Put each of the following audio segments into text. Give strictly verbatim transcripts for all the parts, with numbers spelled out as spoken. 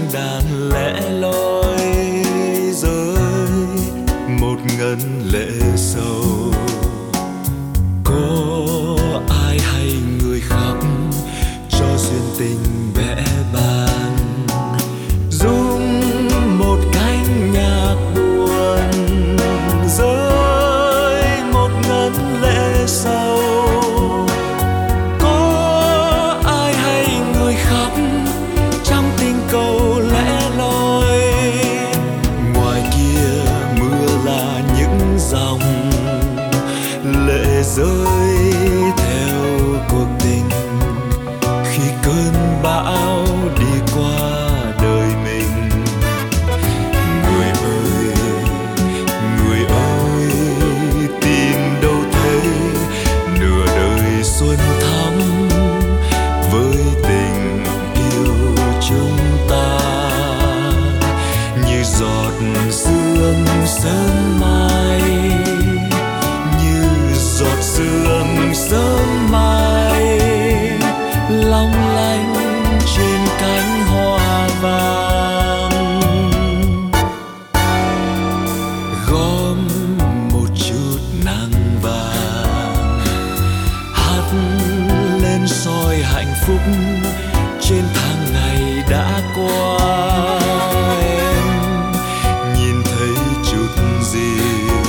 đàn lẻ loi rơi một ngân lệ sầu. Có ai hay người khóc cho duyên tình bẽ bàng, rung một cánh nhạc buồn rơi một ngân lệ sầu. Có ai hay người khóc trong tình cầu lẻ loi, ngoài kia mưa là những dòng lệ rơi theo cuộc tình khi cơn bão đi qua đời mình. Người ơi, người ơi, tìm đâu thấy nửa đời xuân thắm với tình yêu chúng ta, như giọt sương sớm mai, như giọt sương sớm mai long lanh trên cánh hoa vàng. Gom một chút nắng vàng hắt lên soi hạnh phúc trên tháng ngày đã qua. Em nhìn thấy chút gì,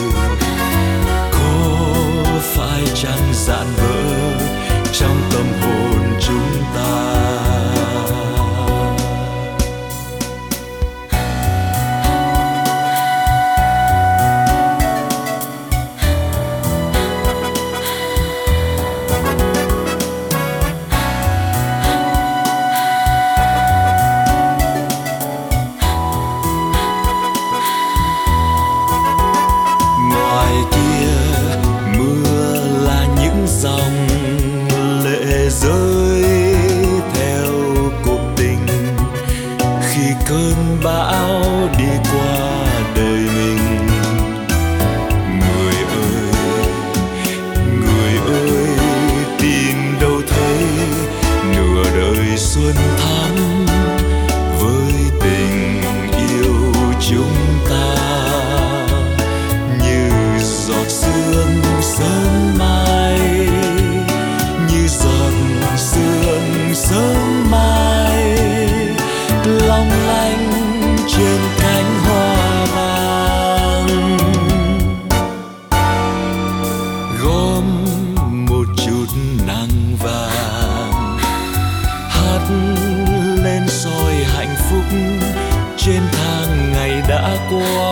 có phải chăng dạn vỡ trong tâm hồn chúng ta? Ngoài kia mưa là những dòng lệ rơi theo cuộc tình khi cơn bão đi qua đời mình. Người ơi, người ơi, tìm đâu thấy nửa đời xuân thắm với tình yêu chúng ta, như giọt sương sớm mai, như giọt sương sớm mai long lanh trên cánh hoa vàng. Gom một chút nắng vàng hắt lên soi hạnh phúc trên tháng ngày đã qua.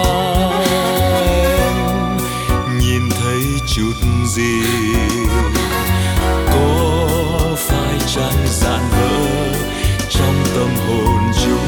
Em nhìn thấy chút gì, có phải chăng dạn vỡ trong tâm hồn chúng